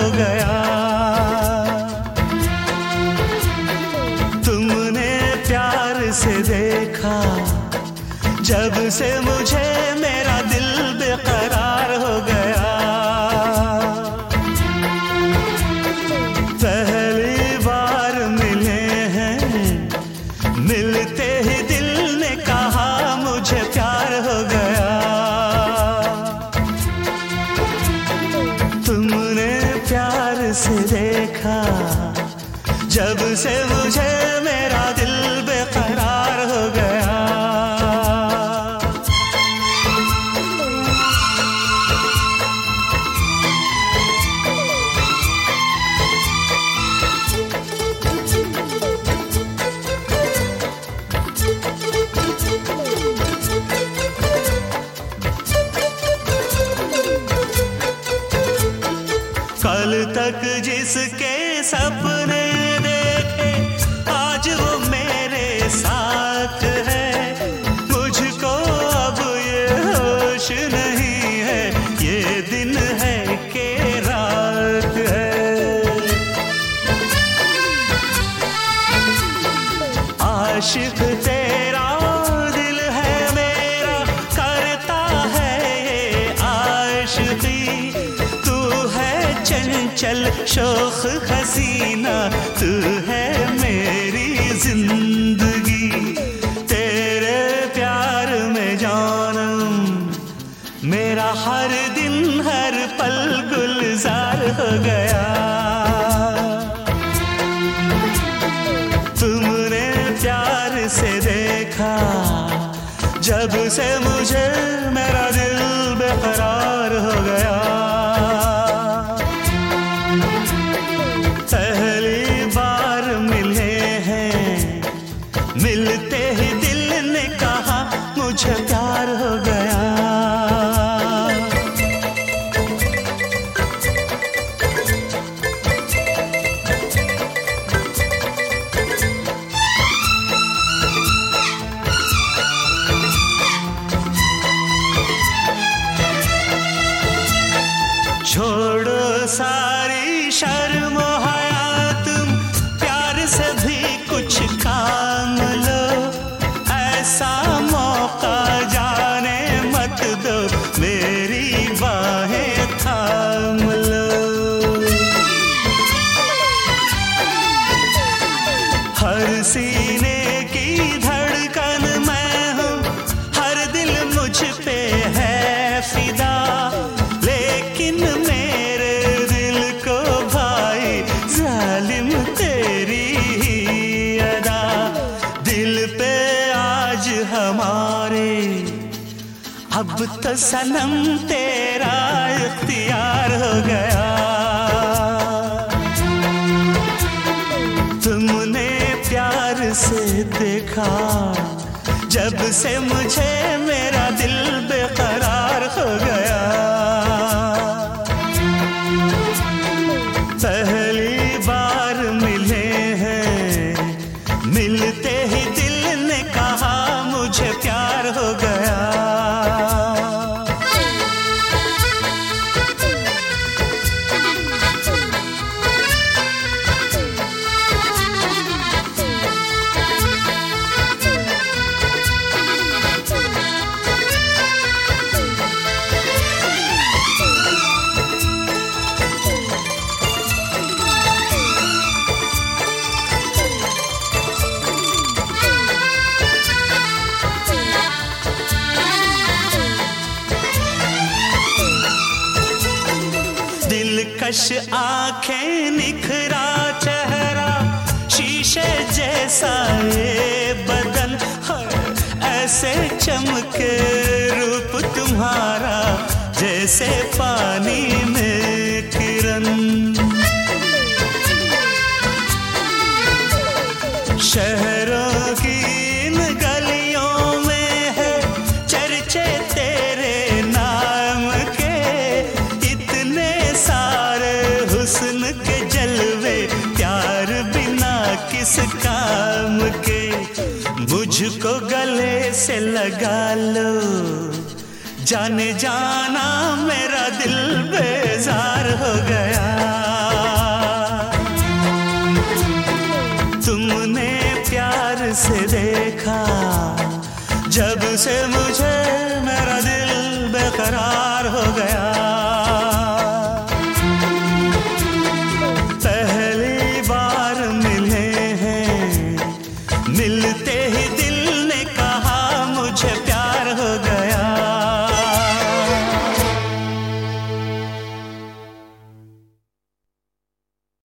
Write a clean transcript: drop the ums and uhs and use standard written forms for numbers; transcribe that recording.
गया। तुमने प्यार से देखा जब से मुझे मेरा दिल बेकरार हो गया। पहली बार मिले हैं, मिलते ही दिल ने कहा मुझे प्यार हो गया। तुमने प्यार से देखा जब से मुझे मेरा दिल बेकरार हो गया। कल तक जिसके सपने देखे आज वो मेरे साथ है। मुझको अब ये होश नहीं है, ये दिन है कि रात है। आशिक तेरा दिल है मेरा, करता है ये आशिकी। चंचल शोख हसीना तू है मेरी जिंदगी। तेरे प्यार में जानम मेरा हर दिन हर पल गुलजार हो गया। तुमने प्यार से देखा जब से मुझे मेरा दिल बेकरार हो गया। पहली बार मिले हैं, मिलते ही दिल ने कहा मुझे प्यार हो गया। छोड़ो सारी शर्म कुछ काम लो, ऐसा मौका जाने मत दो, मेरी बाहें थाम लो। हर सीने की धड़कन मैं हूँ, हर दिल मुझ पे है फिदा। लेकिन मेरे दिल को भाई जालिम तेरी दिल पे आज हमारे अब तो सनम तेरा इख्तियार हो गया। तुमने प्यार से देखा जब से मुझे मेरा दिल बेकरार हो गया। पहली बार मिले हैं, मिलते ही दिल ने कहा मुझे प्यार हो गया। दिलकश आंखें, निखरा चेहरा, शीशे जैसा ये बदन, ऐसे चमके रूप तुम्हारा जैसे पानी में किरण। शहरों की इन गलियों में है चर्चे तेरे नाम के, इतने सारे हुस्न के जलवे, प्यार बिना किस काम के। मुझको गले से लगा लो, जाने जाना मेरा दिल बेजार हो गया। से